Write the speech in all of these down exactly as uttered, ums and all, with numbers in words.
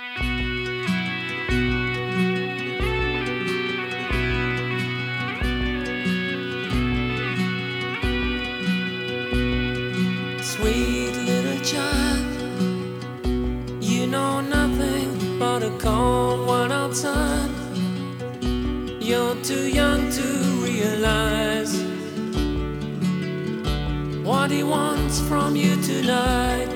Sweet little child, you know nothing but a cold world outside. You're too young to realize what he wants from you tonight.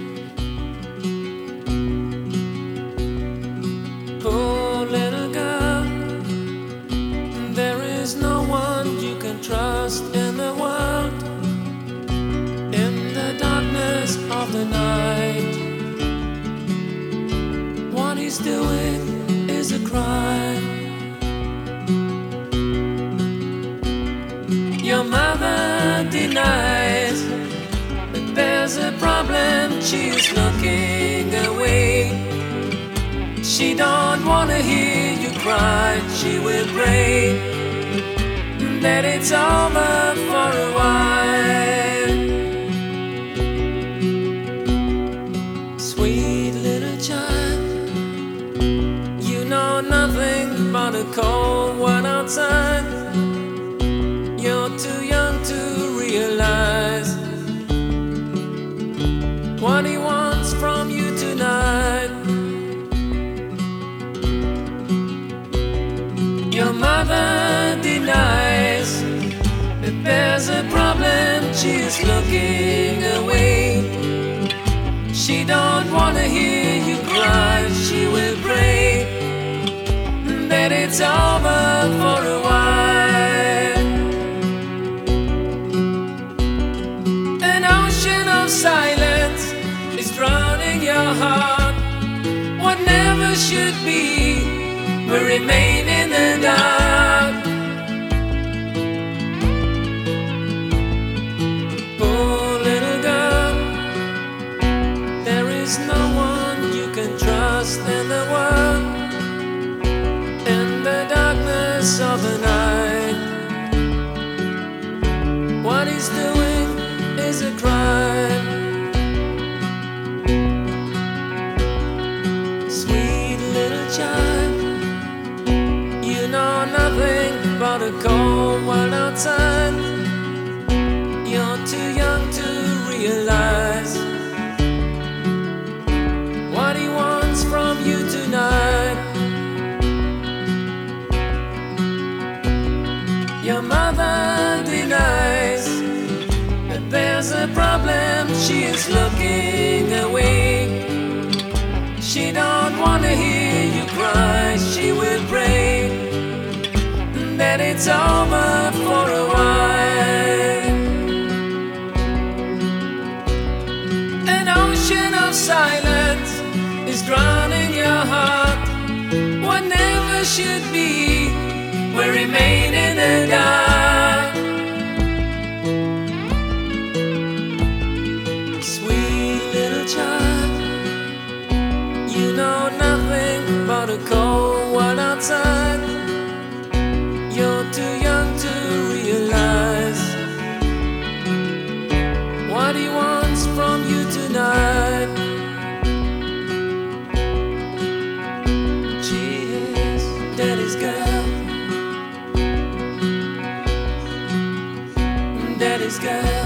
Poor little girl, there is no one you can trust in the world. In the darkness of the night, what he's doing is a crime. Your mother denies that there's a problem, she's looking away. She don't wanna hear you cry, she will pray that it's over for a while. Sweet little child, you know nothing but a cold world outside. You're too young to realize what he wants from you tonight. Your mother denies that there's a problem, she's looking away. She don't wanna hear you cry, she will pray that it's over for a while. An ocean of silence is drowning your heart. What never should be will remain in the dark. Poor little girl, there is no one you can trust in the world. In the darkness of the night, what he's doing is a crime. Sweet little child, you know nothing but a cold world outside. You're too young to realize what he wants from you tonight. Your mother denies that there's a problem, she is looking away. She don't wanna hear you cry, she will pray that it's over for a while. An ocean of silence is drowning your heart. What never should be will remain in the dark. Sweet little child, you know nothing but a cold world outside. You're too young to realize what he wants from you tonight. She is daddy's girl, daddy's girl.